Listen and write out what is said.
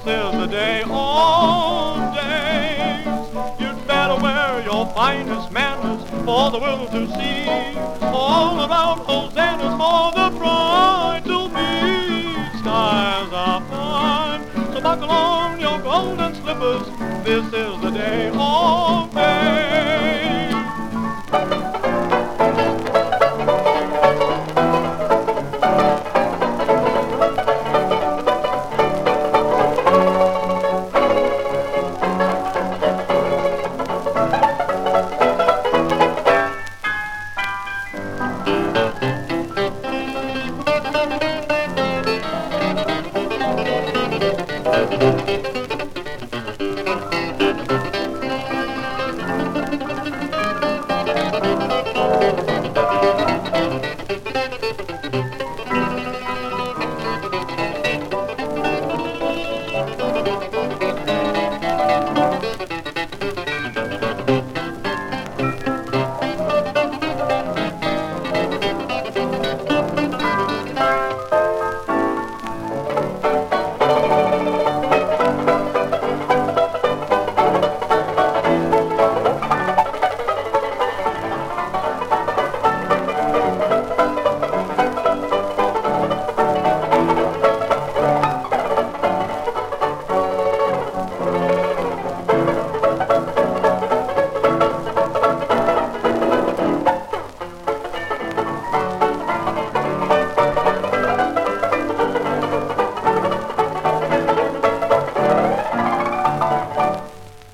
is the day, oh dames. You'd better wear your finest manners for the world to see. All around hosannas for the bride to be. Skies are fine, so buckle on your golden slippers. This is the day, oh